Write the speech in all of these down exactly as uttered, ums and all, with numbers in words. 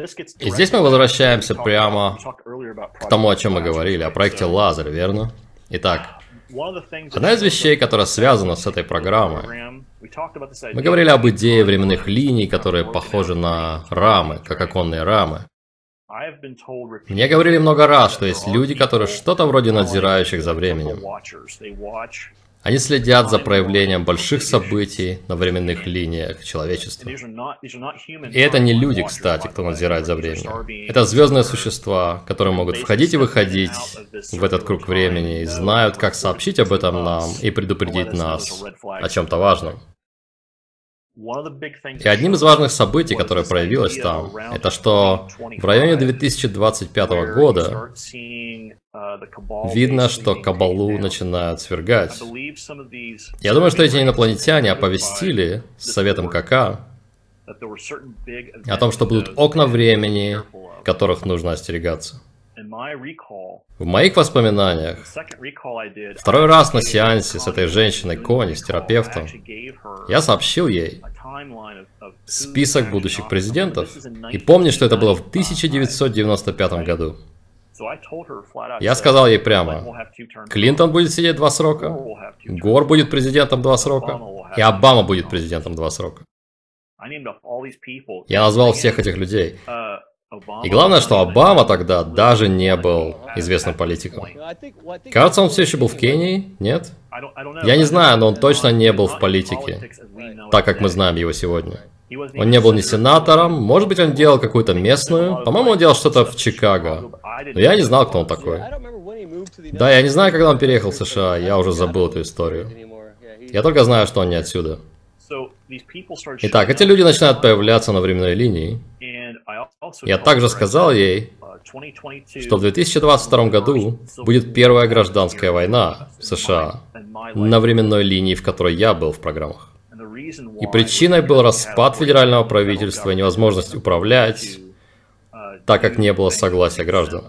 И здесь мы возвращаемся прямо к тому, о чем мы говорили, о проекте Лазарь, верно? Итак, одна из вещей, которая связана с этой программой, мы говорили об идее временных линий, которые похожи на рамы, как оконные рамы. Мне говорили много раз, что есть люди, которые что-то вроде надзирающих за временем. Они следят за проявлением больших событий на временных линиях человечества. И это не люди, кстати, кто надзирает за временем. Это звездные существа, которые могут входить и выходить в этот круг времени и знают, как сообщить об этом нам и предупредить нас о чем-то важном. И одним из важных событий, которое проявилось там, это что в районе две тысячи двадцать пятого года видно, что Кабалу начинают свергать. Я думаю, что эти инопланетяне оповестили с Советом КК о том, что будут окна времени, которых нужно остерегаться. В моих воспоминаниях, второй раз на сеансе с этой женщиной Кони, с терапевтом, я сообщил ей список будущих президентов. И помню, что это было в тысяча девятьсот девяносто пятом году. Я сказал ей прямо: Клинтон будет сидеть два срока, Гор будет президентом два срока, и Обама будет президентом два срока. Я назвал всех этих людей. И главное, что Обама тогда даже не был известным политиком. Кажется, он все еще был в Кении, нет? Я не знаю, но он точно не был в политике, так как мы знаем его сегодня. Он не был ни сенатором, может быть, он делал какую-то местную, по-моему, он делал что-то в Чикаго. Но я не знал, кто он такой. Да, я не знаю, когда он переехал в США, я уже забыл эту историю. Я только знаю, что он не отсюда. Итак, эти люди начинают появляться на временной линии. Я также сказал ей, что в две тысячи двадцать втором году будет первая гражданская война в США на временной линии, в которой я был в программах. И причиной был распад федерального правительства и невозможность управлять, так как не было согласия граждан.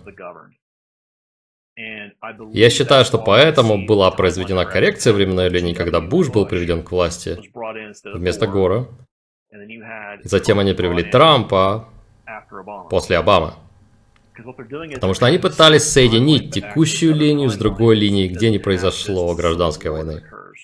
Я считаю, что поэтому была произведена коррекция временной линии, когда Буш был приведен к власти вместо Гора. Затем они привели Трампа после Обамы. Потому что они пытались соединить текущую линию с другой линией, где не произошло гражданской войны.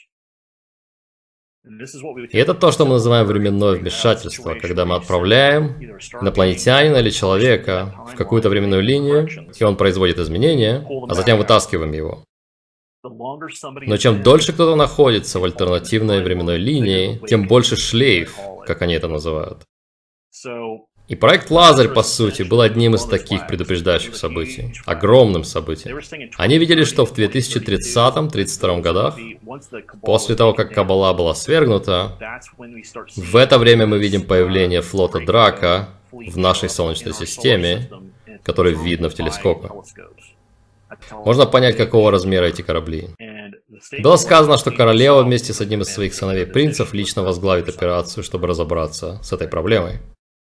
И это то, что мы называем временное вмешательство, когда мы отправляем инопланетянина или человека в какую-то временную линию, и он производит изменения, а затем вытаскиваем его. Но чем дольше кто-то находится в альтернативной временной линии, тем больше шлейф, как они это называют. И проект Лазарь, по сути, был одним из таких предупреждающих событий, огромным событием. Они видели, что в две тысячи тридцатом — тридцать втором годах, после того, как Кабала была свергнута, в это время мы видим появление флота Драка в нашей Солнечной системе, который видно в телескопы. Можно понять, какого размера эти корабли. Было сказано, что королева вместе с одним из своих сыновей принцев лично возглавит операцию, чтобы разобраться с этой проблемой.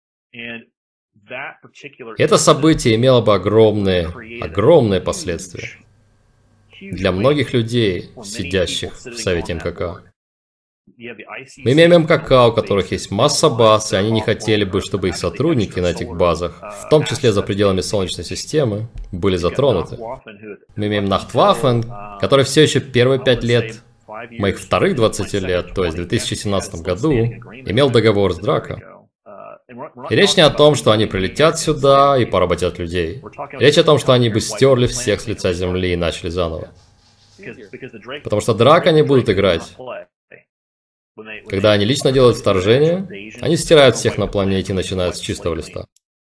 Это событие имело бы огромные, огромные последствия для многих людей, сидящих в Совете МКК. Мы имеем МКК, у которых есть масса баз, и они не хотели бы, чтобы их сотрудники на этих базах, в том числе за пределами Солнечной системы, были затронуты. Мы имеем Нахтваффен, который все еще первые пять лет моих вторых двадцати лет, то есть в две тысячи семнадцатом году, имел договор с Драко. И речь не о том, что они прилетят сюда и поработят людей. Речь о том, что они бы стерли всех с лица земли и начали заново. Потому что Драко не будут играть. Когда они лично делают вторжение, они стирают всех на планете и начинают с чистого листа.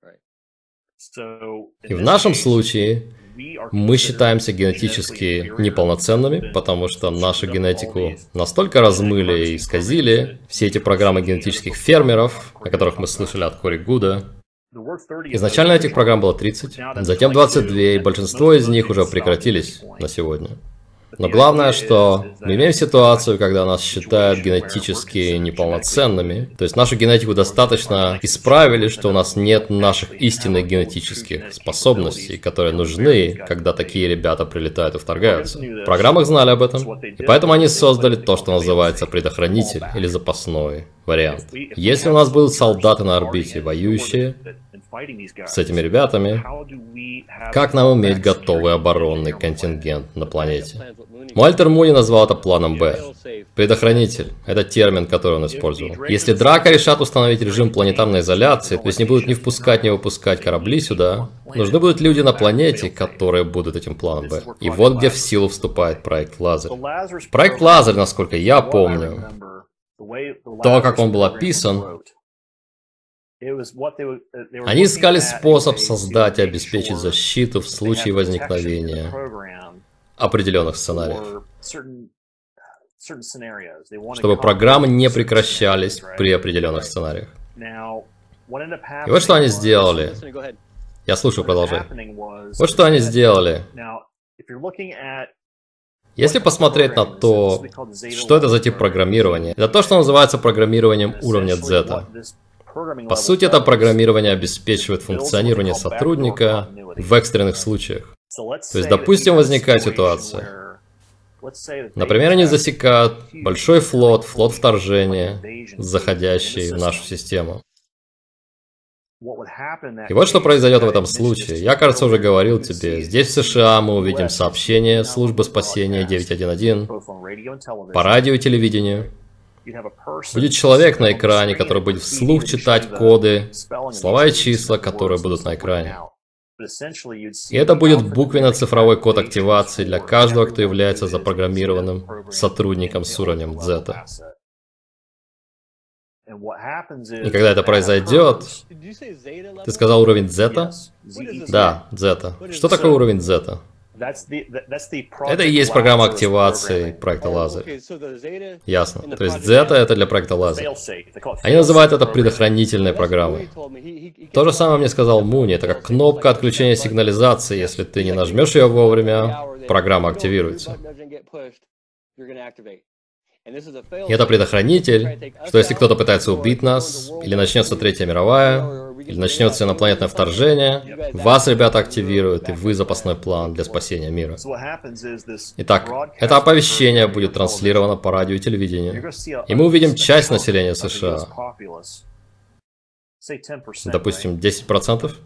И в нашем случае мы считаемся генетически неполноценными, потому что нашу генетику настолько размыли и исказили все эти программы генетических фермеров, о которых мы слышали от Кори Гуда. Изначально этих программ было тридцать, затем двадцать два, и большинство из них уже прекратились на сегодня. Но главное, что мы имеем ситуацию, когда нас считают генетически неполноценными. То есть нашу генетику достаточно исправили, что у нас нет наших истинных генетических способностей, которые нужны, когда такие ребята прилетают и вторгаются. В программах знали об этом, и поэтому они создали то, что называется предохранитель или запасной вариант. Если у нас будут солдаты на орбите, воюющие, с этими ребятами, как нам иметь готовый оборонный контингент на планете. Мальтер Муни назвал это планом Б. Предохранитель – это термин, который он использовал. Если Драко решат установить режим планетарной изоляции, то есть не будут ни впускать, ни выпускать корабли сюда, нужны будут люди на планете, которые будут этим планом Б. И вот где в силу вступает проект Лазарь. Проект Лазарь, насколько я помню, то, как он был описан, они искали способ создать и обеспечить защиту в случае возникновения определенных сценариев, чтобы программы не прекращались при определенных сценариях. И вот что они сделали. Я слушаю, продолжай. Вот что они сделали. Если посмотреть на то, что это за тип программирования, это то, что называется программированием уровня Зета. По сути, это программирование обеспечивает функционирование сотрудника в экстренных случаях. То есть, допустим, возникает ситуация. Например, они засекают большой флот, флот вторжения, заходящий в нашу систему. И вот что произойдет в этом случае. Я, кажется, уже говорил тебе, здесь в США мы увидим сообщение службы спасения девять один один по радио и телевидению. Будет человек на экране, который будет вслух читать коды, слова и числа, которые будут на экране. И это будет буквенно-цифровой код активации для каждого, кто является запрограммированным сотрудником с уровнем Зета. И когда это произойдет... Ты сказал уровень Зета? Да, Зета. Что такое уровень Зета? Это и есть программа активации проекта Лазарь. Ясно. То есть Зета это для проекта Лазарь. Они называют это предохранительной программой. То же самое мне сказал Муни. Это как кнопка отключения сигнализации. Если ты не нажмешь ее вовремя, программа активируется. И это предохранитель, что если кто-то пытается убить нас, или начнется Третья мировая, или начнется инопланетное вторжение, вас, ребята, активируют, и вы запасной план для спасения мира. Итак, это оповещение будет транслировано по радио и телевидению, и мы увидим часть населения США, допустим, десять процентов.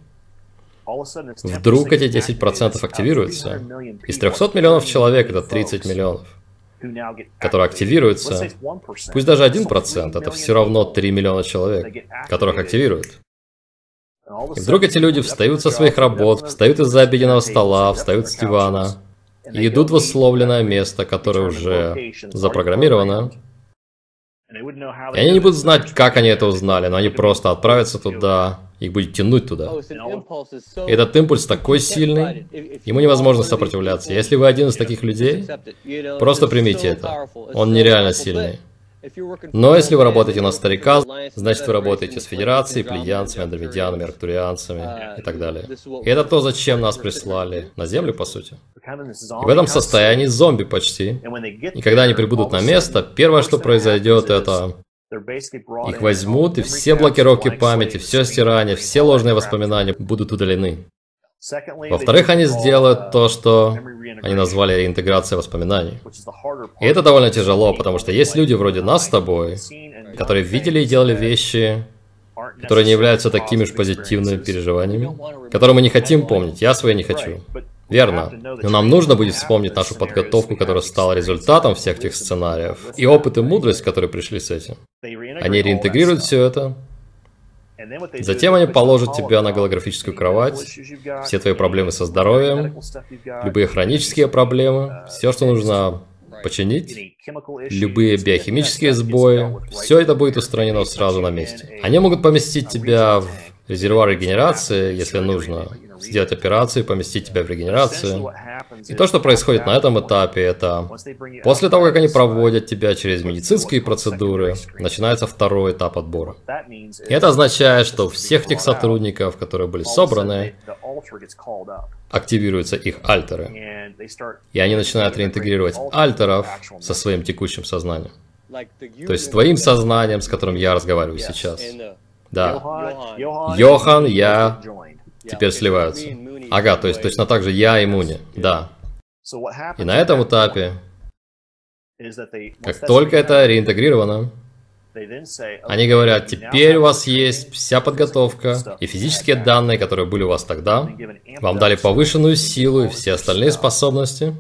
Вдруг эти десять процентов активируются. Из трёхсот миллионов человек это тридцать миллионов. Которые активируются, пусть даже один процент, это все равно три миллиона человек, которых активируют. И вдруг эти люди встают со своих работ, встают из-за обеденного стола, встают с дивана и идут в условленное место, которое уже запрограммировано. И они не будут знать, как они это узнали, но они просто отправятся туда, их будет тянуть туда. И этот импульс такой сильный, ему невозможно сопротивляться. Если вы один из таких людей, просто примите это. Он нереально сильный. Но если вы работаете на старика, значит вы работаете с Федерацией, плеянцами, андромедианами, арктурианцами и так далее. И это то, зачем нас прислали на Землю, по сути. И в этом состоянии зомби почти. И когда они прибудут на место, первое, что произойдет, это... Их возьмут, и все блокировки памяти, все стирание, все ложные воспоминания будут удалены. Во-вторых, они сделают то, что они назвали реинтеграцией воспоминаний. И это довольно тяжело, потому что есть люди вроде нас с тобой, которые видели и делали вещи, которые не являются такими уж позитивными переживаниями, которые мы не хотим помнить. Я свои не хочу. Верно. Но нам нужно будет вспомнить нашу подготовку, которая стала результатом всех тех сценариев, и опыт и мудрость, которые пришли с этим. Они реинтегрируют все это. Затем они положат тебя на голографическую кровать, все твои проблемы со здоровьем, любые хронические проблемы, все, что нужно починить, любые биохимические сбои, все это будет устранено сразу на месте. Они могут поместить тебя в резервуар регенерации, если нужно, сделать операцию, поместить тебя в регенерацию. И то, что происходит на этом этапе, это после того, как они проводят тебя через медицинские процедуры, начинается второй этап отбора. И это означает, что у всех тех сотрудников, которые были собраны, активируются их альтеры. И они начинают реинтегрировать альтеров со своим текущим сознанием. То есть с твоим сознанием, с которым я разговариваю сейчас. Да. Йохан, я... теперь сливаются. Ага, то есть точно так же я и Муни. Да. И на этом этапе, как только это реинтегрировано, Они говорят, теперь у вас есть вся подготовка и физические данные, которые были у вас тогда. Вам дали повышенную силу и все остальные способности.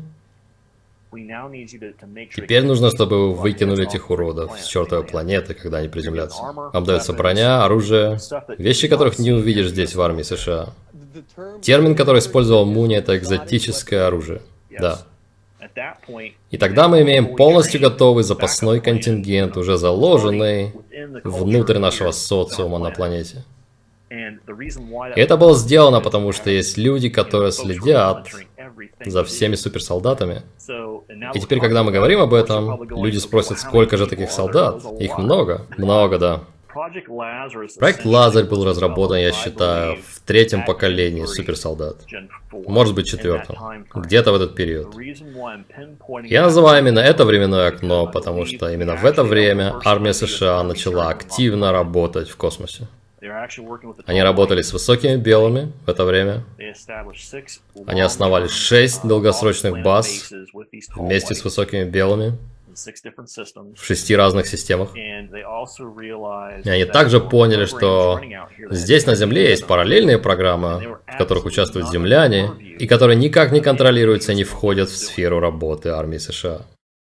Теперь нужно, чтобы вы выкинули этих уродов с чертовой планеты, когда они приземлятся. Вам дается броня, оружие, вещи, которых не увидишь здесь в армии США. Термин, который использовал Муни, это экзотическое оружие. Да. И тогда мы имеем полностью готовый запасной контингент, уже заложенный внутрь нашего социума на планете. И это было сделано, потому что есть люди, которые следят за всеми суперсолдатами. И теперь, когда мы говорим об этом, люди спросят, сколько же таких солдат? Их много. Много, да. Проект Лазарь был разработан, я считаю, в третьем поколении суперсолдат. Может быть, четвертом. Где-то в этот период. Я называю именно это временное окно, потому что именно в это время армия США начала активно работать в космосе. Они работали с высокими белыми в это время. Они основали шесть долгосрочных баз вместе с высокими белыми в шести разных системах. И они также поняли, что здесь на Земле есть параллельные программы, в которых участвуют земляне, и которые никак не контролируются и не входят в сферу работы армии США.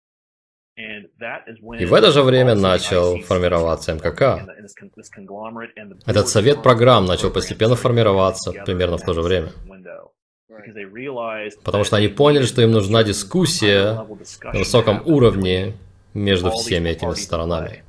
И в это же время начал формироваться эм ка ка. Этот совет программ начал постепенно формироваться примерно в то же время. Потому что они поняли, что им нужна дискуссия на высоком уровне между всеми этими сторонами.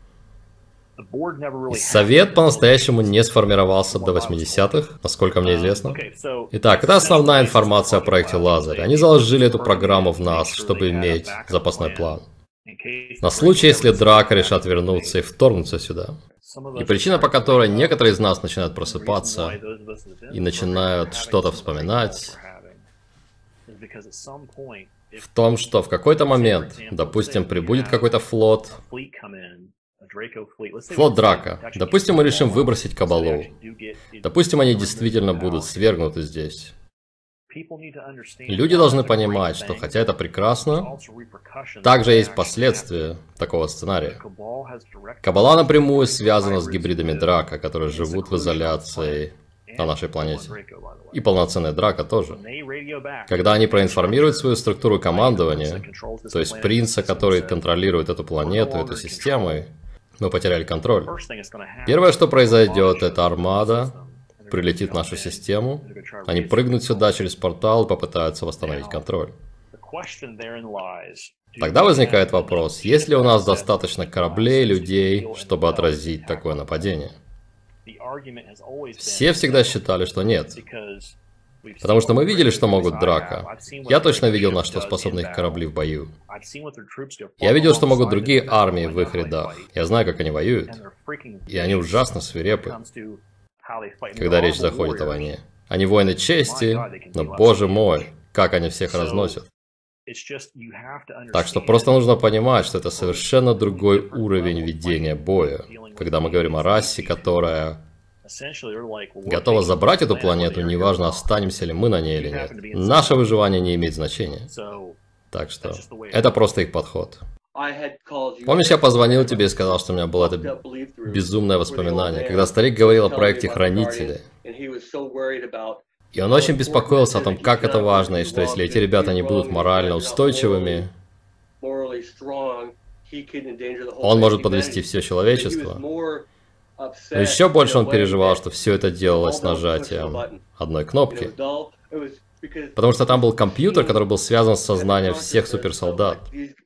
И совет по-настоящему не сформировался до восьмидесятых, насколько мне известно. Итак, это основная информация о проекте Лазарь. Они заложили эту программу в нас, чтобы иметь запасной план. На случай, если Драко решат вернуться и вторгнуться сюда. И причина, по которой некоторые из нас начинают просыпаться и начинают что-то вспоминать, в том, что в какой-то момент, допустим, прибудет какой-то флот, флот Драко. Допустим, мы решим выбросить Кабалу. Допустим, они действительно будут свергнуты здесь. Люди должны понимать, что хотя это прекрасно, также есть последствия такого сценария. Кабала напрямую связана с гибридами Драко, которые живут в изоляции на нашей планете. И полноценные Драко тоже. Когда они проинформируют свою структуру командования, то есть принца, который контролирует эту планету, эту систему, мы потеряли контроль. Первое, что произойдет, это армада прилетит в нашу систему, они прыгнут сюда через портал и попытаются восстановить контроль. Тогда возникает вопрос, есть ли у нас достаточно кораблей, людей, чтобы отразить такое нападение? Все всегда считали, что нет. Потому что мы видели, что могут Драко. Я точно видел, на что способны их корабли в бою. Я видел, что могут другие армии в их рядах. Я знаю, как они воюют. И они ужасно свирепы, когда речь заходит о войне. Они воины чести, но, боже мой, как они всех разносят. Так что просто нужно понимать, что это совершенно другой уровень ведения боя. Когда мы говорим о расе, которая готова забрать эту планету, неважно, останемся ли мы на ней или нет. Наше выживание не имеет значения. Так что это просто их подход. Помнишь, я позвонил тебе и сказал, что у меня было это безумное воспоминание, когда старик говорил о проекте Хранители. И он очень беспокоился о том, как это важно, и что если эти ребята не будут морально устойчивыми, он может подвести все человечество. Но еще больше он переживал, что все это делалось нажатием одной кнопки. Потому что там был компьютер, который был связан с сознанием всех суперсолдат.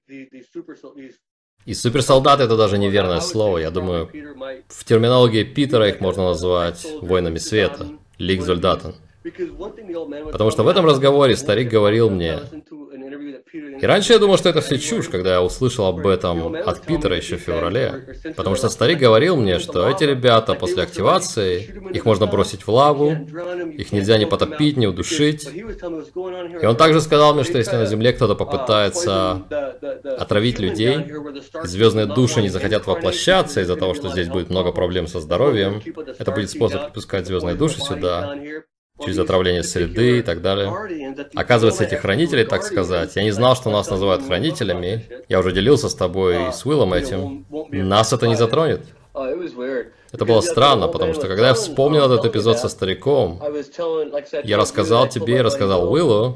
И суперсолдаты — это даже неверное слово. Я думаю, в терминологии Питера их можно назвать воинами света, Лик-Зольдатен. Потому что в этом разговоре старик говорил мне... И раньше я думал, что это все чушь, когда я услышал об этом от Питера еще в феврале. Потому что старик говорил мне, что эти ребята после активации, их можно бросить в лаву, их нельзя ни потопить, ни удушить. И он также сказал мне, что если на Земле кто-то попытается отравить людей, звездные души не захотят воплощаться из-за того, что здесь будет много проблем со здоровьем, это будет способ подпускать звездные души сюда, через отравление среды и так далее. Оказывается, эти хранители, так сказать, я не знал, что нас называют хранителями. Я уже делился с тобой и с Уиллом этим. нас это не затронет. Это было странно, потому что когда я вспомнил этот эпизод со стариком, я рассказал тебе и рассказал Уиллу,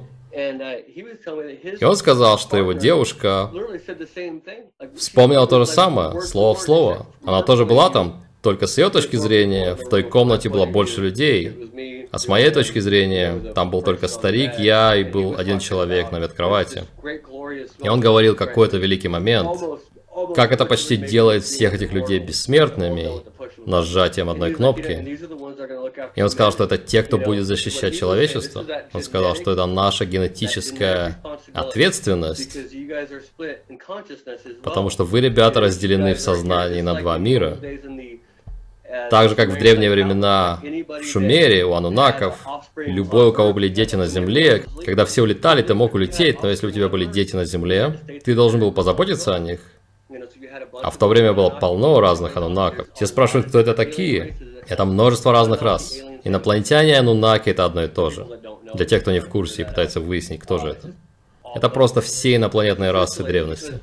и он сказал, что его девушка вспомнила то же самое, слово в слово. Она тоже была там, только с ее точки зрения, в той комнате было больше людей, а с моей точки зрения, там был только старик, я и был один человек на веткровати. И он говорил какой-то великий момент, как это почти делает всех этих людей бессмертными, нажатием одной кнопки. И он сказал, что это те, кто будет защищать человечество. Он сказал, что это наша генетическая ответственность, потому что вы, ребята, разделены в сознании на два мира. Так же, как в древние времена в Шумере, у анунаков, любой, у кого были дети на земле, когда все улетали, ты мог улететь, но если у тебя были дети на земле, ты должен был позаботиться о них. А в то время было полно разных анунаков. Все спрашивают, кто это такие. Это множество разных рас. Инопланетяне и анунаки — это одно и то же. Для тех, кто не в курсе и пытается выяснить, кто же это. Это просто все инопланетные расы древности.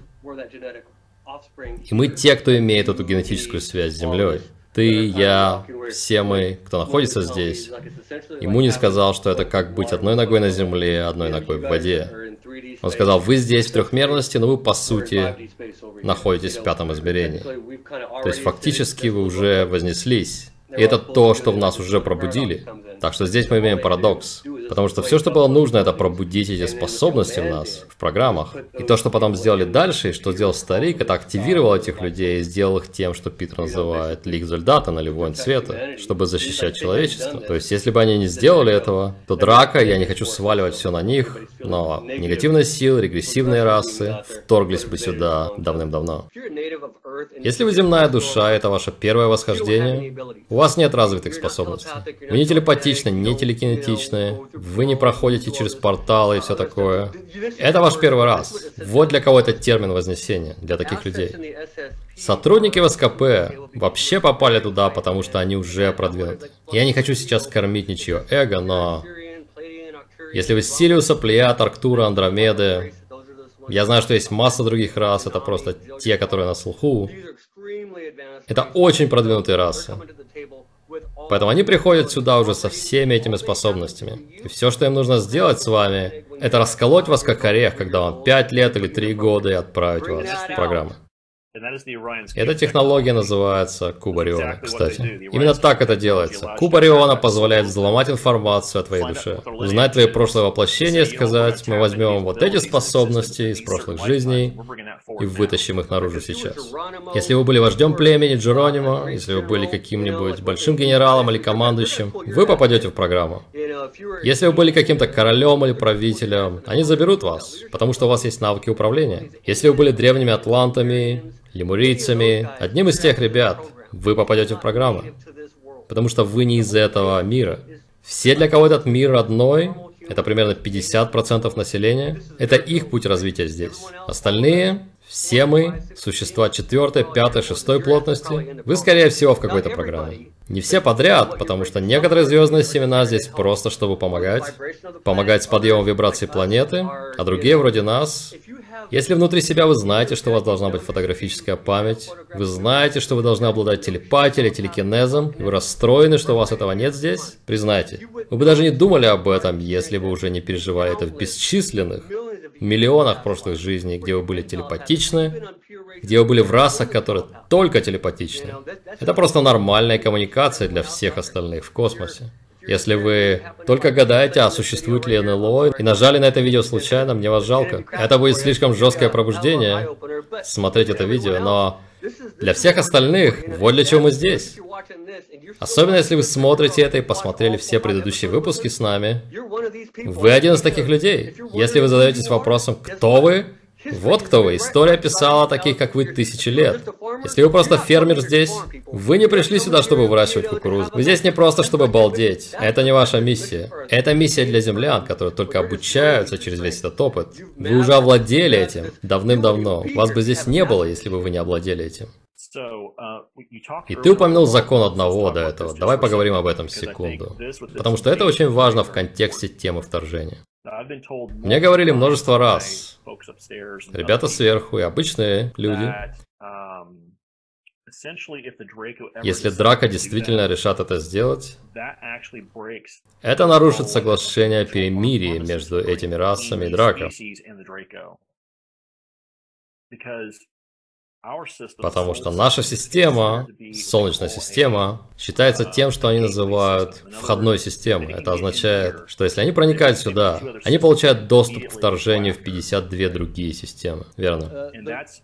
И мы те, кто имеет эту генетическую связь с Землей. Ты, я, все мы, кто находится здесь. Ему не сказал, что это как быть одной ногой на земле, одной ногой в воде. Он сказал, вы здесь в трехмерности, но вы, по сути, находитесь в пятом измерении. То есть, фактически, вы уже вознеслись. И это то, что в нас уже пробудили. Так что здесь мы имеем парадокс. Потому что все, что было нужно, это пробудить эти способности в нас, в программах. И то, что потом сделали дальше, и что сделал старик, это активировал этих людей и сделал их тем, что Питер называет лик Зольдата, нулевой воин цвета, чтобы защищать человечество. То есть, если бы они не сделали этого, то драка, я не хочу сваливать все на них, но негативные силы, регрессивные расы вторглись бы сюда давным-давно. Если вы земная душа, это ваше первое восхождение, у вас нет развитых способностей. Вы не телепатичны, не телекинетичны, вы не проходите через порталы и все такое. Это ваш первый раз. Вот для кого это термин вознесения, для таких людей. Сотрудники в СКП вообще попали туда, потому что они уже продвинуты. Я не хочу сейчас кормить ничье эго, но... Если вы Сириуса, Плеяд, Арктура, Андромеды... Я знаю, что есть масса других рас, это просто те, которые на слуху. Это очень продвинутые расы. Поэтому они приходят сюда уже со всеми этими способностями. И все, что им нужно сделать с вами, это расколоть вас как орех, когда вам пять лет или три года, и отправить вас в программу. Эта технология называется Куб Ориона, кстати. Именно так это делается. Куб Ориона позволяет взломать информацию о твоей душе, узнать твои прошлые воплощения и сказать, мы возьмем вот эти способности из прошлых жизней и вытащим их наружу сейчас. Если вы были вождем племени Джеронимо, если вы были каким-нибудь большим генералом или командующим, вы попадете в программу. Если вы были каким-то королем или правителем, они заберут вас, потому что у вас есть навыки управления. Если вы были древними атлантами, лемурийцами, одним из тех ребят, вы попадете в программу. Потому что вы не из этого мира. Все, для кого этот мир родной, это примерно пятьдесят процентов населения, это их путь развития здесь. Остальные, все мы, существа четвертой, пятой, шестой плотности, вы, скорее всего, в какой-то программе. Не все подряд, потому что некоторые звездные семена здесь просто, чтобы помогать. Помогать с подъемом вибраций планеты, а другие, вроде нас... Если внутри себя вы знаете, что у вас должна быть фотографическая память, вы знаете, что вы должны обладать телепатией или телекинезом, и вы расстроены, что у вас этого нет здесь, признайте. Вы бы даже не думали об этом, если бы уже не переживали это в бесчисленных миллионах прошлых жизней, где вы были телепатичны, где вы были в расах, которые только телепатичны. Это просто нормальная коммуникация для всех остальных в космосе. Если вы только гадаете, а существует ли эн эл о, и нажали на это видео случайно, мне вас жалко. Это будет слишком жесткое пробуждение, смотреть это видео, но для всех остальных, вот для чего мы здесь. Особенно если вы смотрите это и посмотрели все предыдущие выпуски с нами. Вы один из таких людей. Если вы задаетесь вопросом, кто вы, вот кто вы. История писала таких, как вы, тысячи лет. Если вы просто фермер здесь, вы не пришли сюда, чтобы выращивать кукурузу. Вы здесь не просто, чтобы балдеть. Это не ваша миссия. Это миссия для землян, которые только обучаются через весь этот опыт. Вы уже овладели этим давным-давно. Вас бы здесь не было, если бы вы не овладели этим. И ты упомянул закон одного до этого. Давай поговорим об этом секунду. Потому что это очень важно в контексте темы вторжения. Мне говорили множество раз, ребята сверху и обычные люди, Если Драко действительно решат это сделать, это нарушит соглашение о перемирии между этими расами и Драко. Потому что наша система, Солнечная система, считается тем, что они называют входной системой. Это означает, что если они проникают сюда, они получают доступ к вторжению в пятьдесят две другие системы. Верно?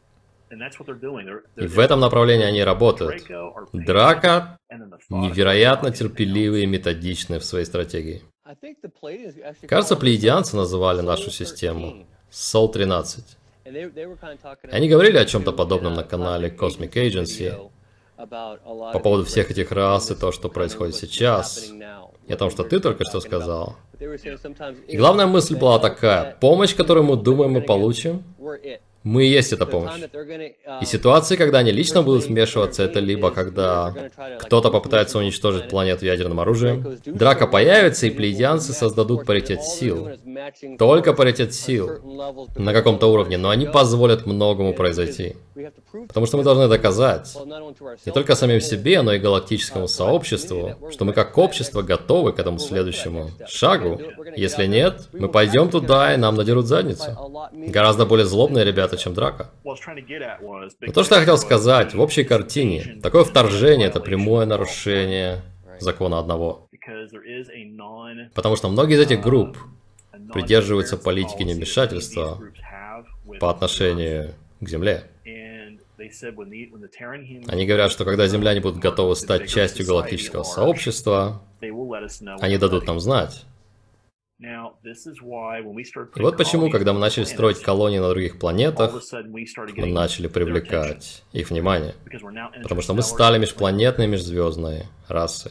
И в этом направлении они работают. Драко невероятно терпеливые и методичные в своей стратегии. Кажется, плеядианцы называли нашу систему Сол тринадцать. Они говорили о чем-то подобном на канале Cosmic Agency по поводу всех этих рас и то, что происходит сейчас, и о том, что ты только что сказал. И главная мысль была такая: помощь, которую мы думаем мы получим, мы и есть эта помощь. И ситуации, когда они лично будут вмешиваться, это либо когда кто-то попытается уничтожить планету ядерным оружием, Драко появится, и плеядианцы создадут паритет сил. Только паритет сил на каком-то уровне, но они позволят многому произойти. Потому что мы должны доказать не только самим себе, но и галактическому сообществу, что мы как общество готовы к этому следующему шагу. Если нет, мы пойдем туда, и нам надерут задницу. Гораздо более злобные ребята, чем Драко. Но то, что я хотел сказать, в общей картине, такое вторжение — это прямое нарушение закона одного. Потому что многие из этих групп придерживаются политики невмешательства по отношению к Земле. Они говорят, что когда земляне будут готовы стать частью галактического сообщества, они дадут нам знать. И вот почему, когда мы начали строить колонии на других планетах, мы начали привлекать их внимание. Потому что мы стали межпланетной, межзвездной расой.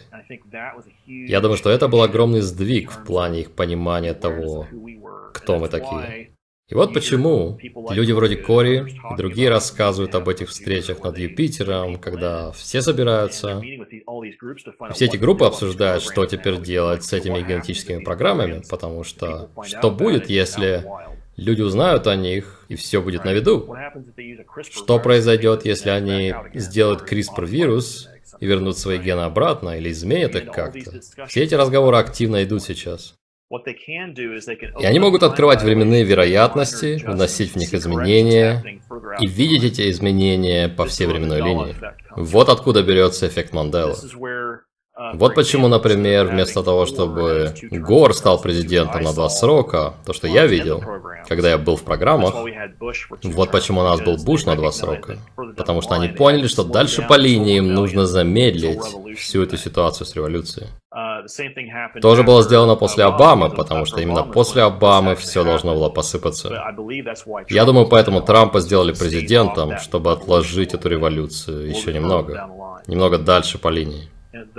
Я думаю, что это был огромный сдвиг в плане их понимания того, кто мы такие. И вот почему люди вроде Кори и другие рассказывают об этих встречах над Юпитером, когда все собираются. И все эти группы обсуждают, что теперь делать с этими генетическими программами, потому что что будет, если люди узнают о них, и все будет на виду? Что произойдет, если они сделают криспр-вирус и вернут свои гены обратно, или изменят их как-то? Все эти разговоры активно идут сейчас. И они могут открывать временные вероятности, вносить в них изменения и видеть эти изменения по всей временной линии. Вот откуда берется эффект Манделы. Вот почему, например, вместо того, чтобы Гор стал президентом на два срока, то, что я видел, когда я был в программах, вот почему у нас был Буш на два срока. Потому что они поняли, что дальше по линии им нужно замедлить всю эту ситуацию с революцией. То же было сделано после Обамы, потому что именно после Обамы все должно было посыпаться. Я думаю, поэтому Трампа сделали президентом, чтобы отложить эту революцию еще немного. Немного дальше по линии.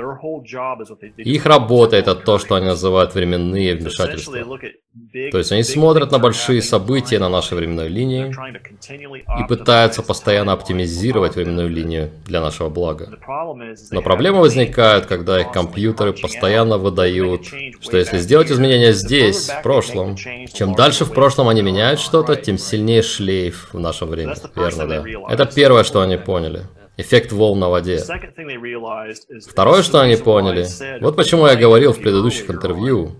Их работа — это то, что они называют временные вмешательства. То есть они смотрят на большие события на нашей временной линии и пытаются постоянно оптимизировать временную линию для нашего блага. Но проблемы возникают, когда их компьютеры постоянно выдают, что если сделать изменения здесь, в прошлом, чем дальше в прошлом они меняют что-то, тем сильнее шлейф в нашем времени. Верно, да. Это первое, что они поняли. Эффект волн на воде. Второе, что они поняли, вот почему я говорил в предыдущих интервью,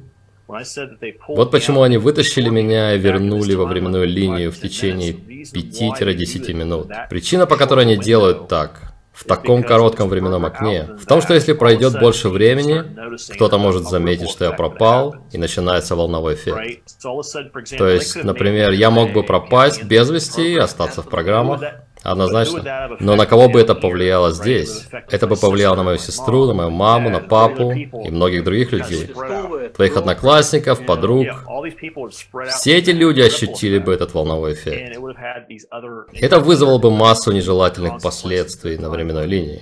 вот почему они вытащили меня и вернули во временную линию в течение пяти-десяти минут. Причина, по которой они делают так, в таком коротком временном окне, в том, что если пройдет больше времени, кто-то может заметить, что я пропал, и начинается волновой эффект. То есть, например, я мог бы пропасть без вести и остаться в программах. Однозначно. Но на кого бы это повлияло здесь? Это бы повлияло на мою сестру, на мою маму, на папу и многих других людей. Твоих одноклассников, подруг. Все эти люди ощутили бы этот волновой эффект. Это вызвало бы массу нежелательных последствий на временной линии.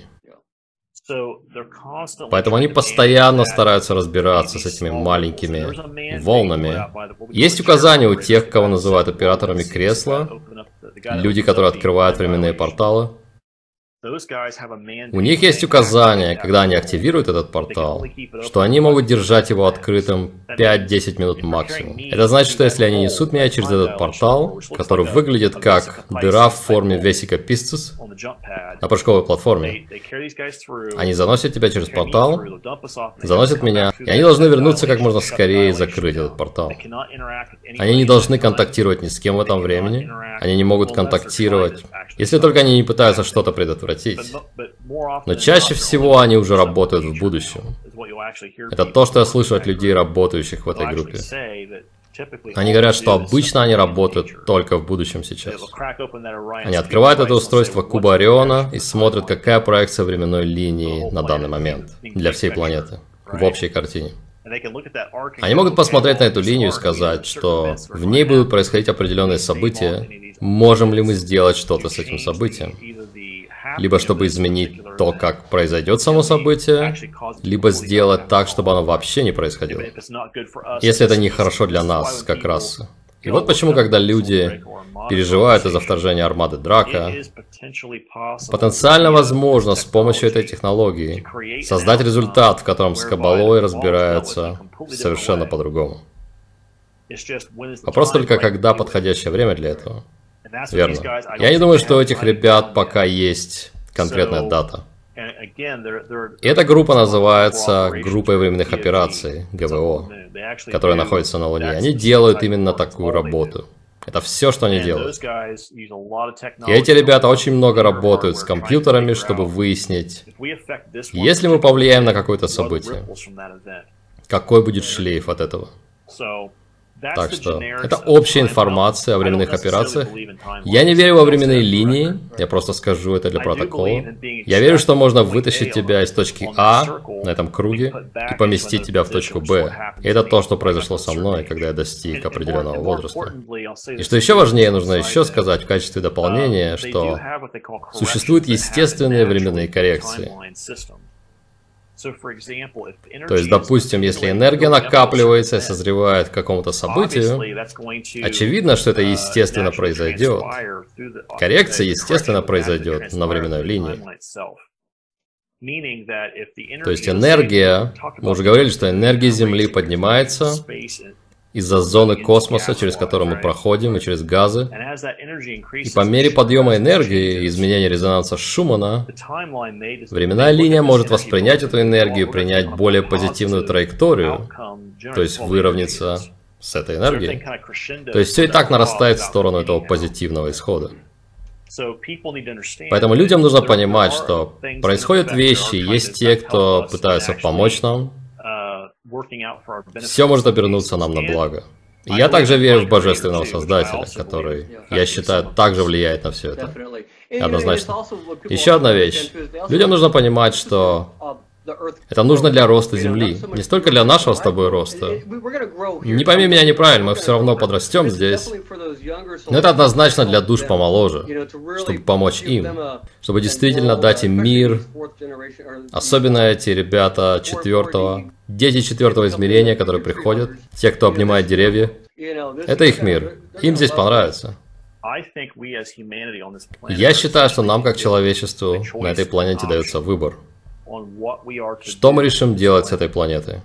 Поэтому они постоянно стараются разбираться с этими маленькими волнами. Есть указания у тех, кого называют операторами кресла, люди, которые открывают временные порталы. У них есть указание, когда они активируют этот портал, что они могут держать его открытым пять-десять минут максимум. Это значит, что если они несут меня через этот портал, который выглядит как дыра в форме Vesica Piscis на прыжковой платформе, они заносят тебя через портал, заносят меня, и они должны вернуться как можно скорее и закрыть этот портал. Они не должны контактировать ни с кем в этом времени, они не могут контактировать, если только они не пытаются что-то предотвратить. Но чаще всего они уже работают в будущем. Это то, что я слышу от людей, работающих в этой группе. Они говорят, что обычно они работают только в будущем сейчас. Они открывают это устройство куба Ориона и смотрят, какая проекция временной линии на данный момент для всей планеты в общей картине. Они могут посмотреть на эту линию и сказать, что в ней будут происходить определенные события. Можем ли мы сделать что-то с этим событием? Либо чтобы изменить то, как произойдет само событие, либо сделать так, чтобы оно вообще не происходило. Если это не хорошо для нас, как расы. И вот почему, когда люди переживают из-за вторжения армады Драка, потенциально возможно с помощью этой технологии создать результат, в котором с Кабалой разбираются совершенно по-другому. Вопрос только, когда подходящее время для этого. Верно. Я не думаю, что у этих ребят пока есть конкретная дата. И эта группа называется Группой временных операций, ГВО, которая находится на Луне. Они делают именно такую работу. Это все, что они делают. И эти ребята очень много работают с компьютерами, чтобы выяснить, если мы повлияем на какое-то событие, какой будет шлейф от этого. Так что, это общая информация о временных операциях. Я не верю во временные линии, я просто скажу это для протокола. Я верю, что можно вытащить тебя из точки А на этом круге и поместить тебя в точку Б. И это то, что произошло со мной, когда я достиг определенного возраста. И что еще важнее, нужно еще сказать в качестве дополнения, что существуют естественные временные коррекции. То есть, допустим, если энергия накапливается и созревает к какому-то событию, очевидно, что это естественно произойдет. Коррекция естественно произойдет на временной линии. То есть энергия, мы уже говорили, что энергия Земли поднимается из-за зоны космоса, через которую мы проходим, и через газы. И по мере подъема энергии и изменения резонанса Шумана, временная линия может воспринять эту энергию и принять более позитивную траекторию, то есть выровняться с этой энергией. То есть все и так нарастает в сторону этого позитивного исхода. Поэтому людям нужно понимать, что происходят вещи, есть те, кто пытаются помочь нам. Все может обернуться нам на благо. И я также верю в Божественного Создателя, который, я считаю, также влияет на все это. Однозначно. Еще одна вещь. Людям нужно понимать, что это нужно для роста Земли. Не столько для нашего с тобой роста. Не пойми меня неправильно, мы все равно подрастем здесь. Но это однозначно для душ помоложе, чтобы помочь им. Чтобы действительно дать им мир. Особенно эти ребята четвертого, дети четвертого измерения, которые приходят. Те, кто обнимает деревья. Это их мир. Им здесь понравится. Я считаю, что нам, как человечеству, на этой планете дается выбор. Что мы решим делать с этой планетой?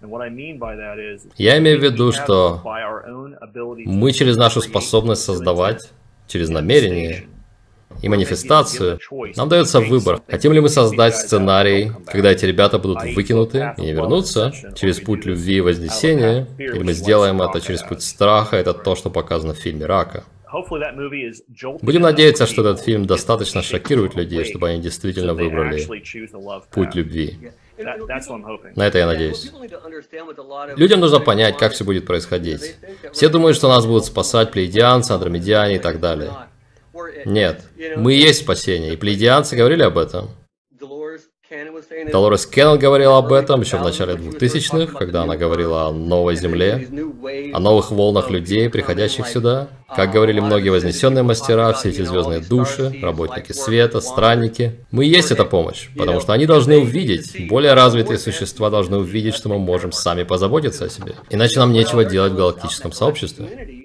Я имею в виду, что мы через нашу способность создавать, через намерение и манифестацию, нам дается выбор. Хотим ли мы создать сценарий, когда эти ребята будут выкинуты и не вернутся, через путь любви и вознесения, или мы сделаем это через путь страха, это то, что показано в фильме «Рака». Будем надеяться, что этот фильм достаточно шокирует людей, чтобы они действительно выбрали путь любви. На это я надеюсь. Людям нужно понять, как все будет происходить. Все думают, что нас будут спасать плеядианцы, андромедиане и так далее. Нет, мы и есть спасение, и плеядианцы говорили об этом. Долорес Кеннон говорила об этом еще в начале двухтысячных, когда она говорила о новой земле, о новых волнах людей, приходящих сюда. Как говорили многие вознесенные мастера, все эти звездные души, работники света, странники. Мы и есть эта помощь, потому что они должны увидеть, более развитые существа должны увидеть, что мы можем сами позаботиться о себе. Иначе нам нечего делать в галактическом сообществе.